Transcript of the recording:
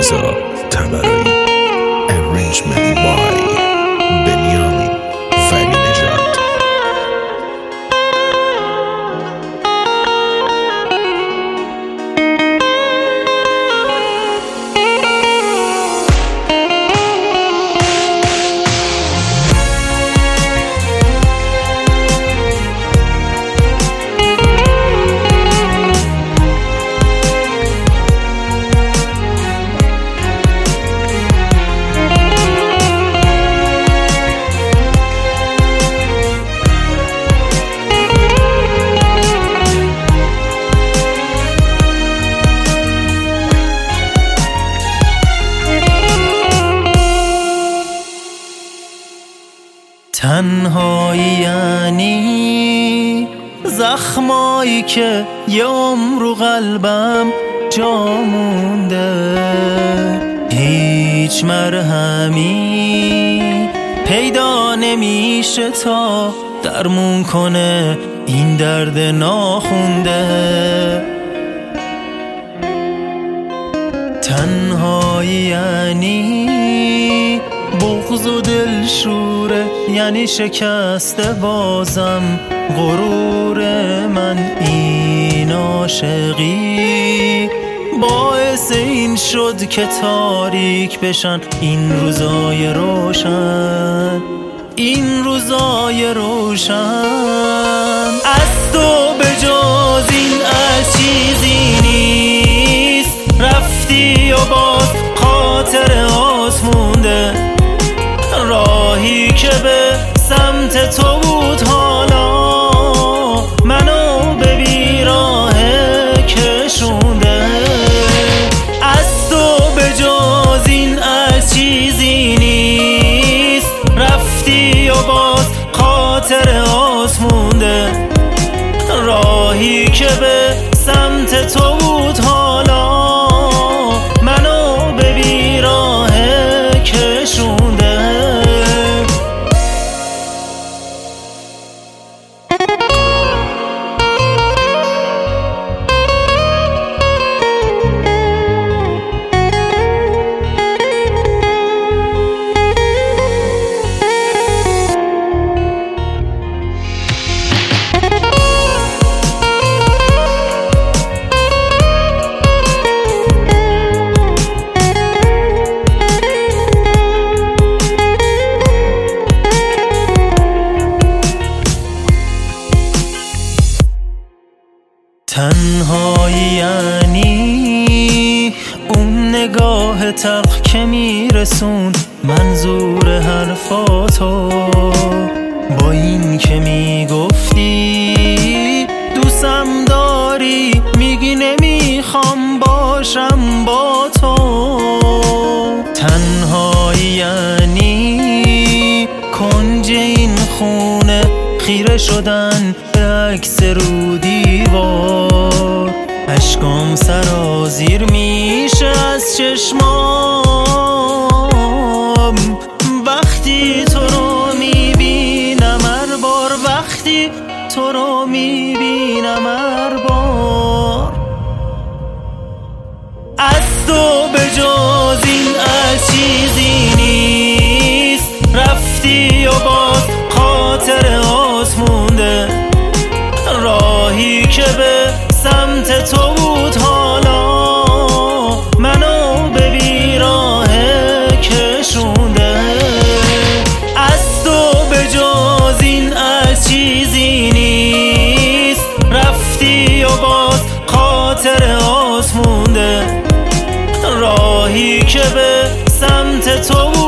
رضا طبرایی. Arrangement by بنیامین فری نژاد. تنهایی یعنی زخمایی که یه عمر قلبم جا مونده، هیچ مرهمی پیدا نمیشه تا درمون کنه این درد ناخونده. تنهایی یعنی بغض و دلشوره، یعنی شکست بازم غرور من. این عاشقی باعث این شد که تاریک بشن این روزای روشن، این روزای روشن. از تو به جز این از چیزی نیست، رفتی و باز خاطر آسمونده. راهی که به سمت تو بود حالا منو به بیراه کشونده. از تو به جز این از چیزی نیست، رفتی و باز خاطر آسمونده. راهی که به سمت تو بود حالا منو به بیراه کشونده. تنهایی یعنی اون نگاه تلخ که میرسون منظور حرفاتو، با این که میگفتی دوستم داری، میگی نمیخوام باشم با تو. تنهایی یعنی کنج این خونه خیره شدن به عکس رو دیوار. اشکام سرازیر میشه از چشمام وقتی تو رو میبینم هر بار، وقتی تو رو میبینم هر بار. از تو به جز این از چیزی نیست، رفتی و باز خاطر آسمونده. راهی که به سمت تو بود حالا منو به بیراه کشونده. از تو به جز این از چیزی نیست، رفتی و باز خاطر آسمونده. راهی که به سمت تو بود